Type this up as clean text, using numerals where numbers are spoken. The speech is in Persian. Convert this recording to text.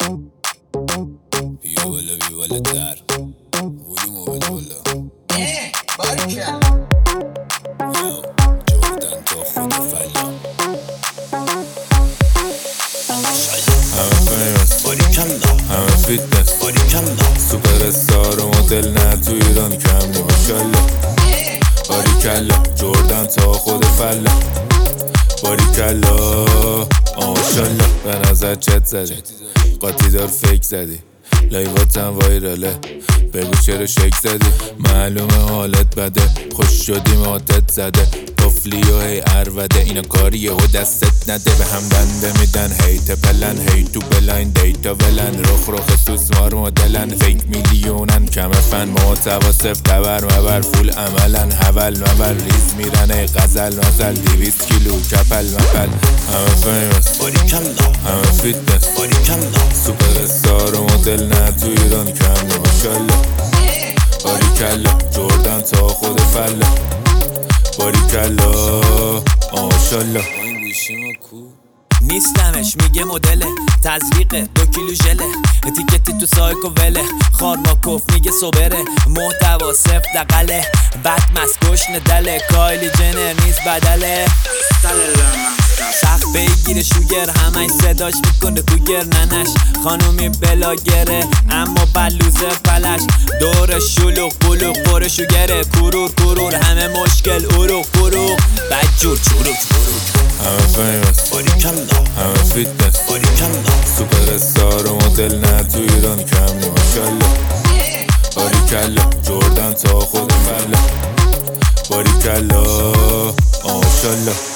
بیا بالا در ولومو بده بالا. باریکلا جردن تا خود فلا همه فیمس باریکلا همه فیتنس باریکلا سوپر استار و مدل نه تو ایران کم نی ماشالله. باریکلا جردن تا خود فلا باریکلا ماشالله. به نظر چت زدی قاطی دار فیک زدی لایواتم وایراله بگو چرا شک زدی معلومه حالت بده خوش شدی ماتت زده قفلی و هی عربده اینا کاریه و دستت نده به هم دنده میدن هیت پلن هی تو بلاین دیتا ولن رخ سوسمار مدلن فیک میلیونن کم فن محتوا صف تبر مبر فول عملن حول مبر ریز میرن ای غزل مثل 200 کیلو کپل مپل همه فیمس باریکلا همه فیتنس باریکلا سوپر استار و مدل نه تو ایران کم نی ماشالله. باریکلا جردن تا خود فلا باریکلا ماشالله. این گوشیمو کو نیستمش میگه مدله تزریقه 2 کیلو ژله اتیکتی تو سایکو وله خارماکوف میگه صبره محتوا صفر دقله بد مسکوش ندله کایلی جنر نیست بدله سخت بگیره شوگر همش صداش میکنه کوگر ننش خانومی بلاگره اما بلوزه پلش دور شلوغ بلوغ پر شوگره کرور همه مشکل اروغ بدجور چروک همه فیمس باریکلا همه فیتنس باریکلا سوپر استار و مدل نه تو ایران کم نی ماشالله. باریکلا جردن تا خود فلا باریکلا ماشالله.